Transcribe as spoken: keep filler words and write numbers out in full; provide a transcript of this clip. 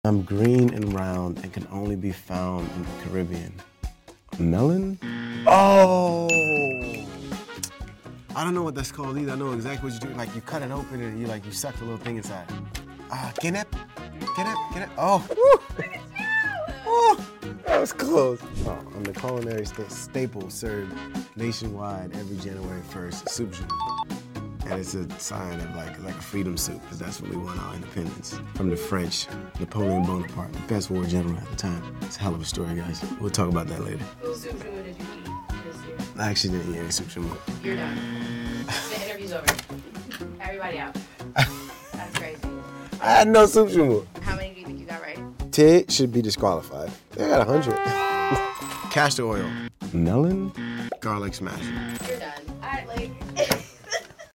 I'm green and round and can only be found in the Caribbean. Melon? Oh! I don't know what that's called either. I know exactly what you do. Like you cut it open and you like you suck the little thing inside. Ah, uh, Guinep? Guinep? Guinep? Oh! Woo. Oh! That was close. Oh, I'm the culinary st staple served nationwide every January first, soup journey. And it's a sign of like, like a freedom soup, because that's when we won our independence. From the French, Napoleon Bonaparte, the best war general at the time. It's a hell of a story, guys. We'll talk about that later. What soup journal did you eat this year? I actually didn't eat any soup journal. You're done. The interview's over. Everybody out. That's crazy. I had no soup journal. How many do you think you got right? Ted should be disqualified. I got a hundred. Castor oil. Melon. Garlic smash. You're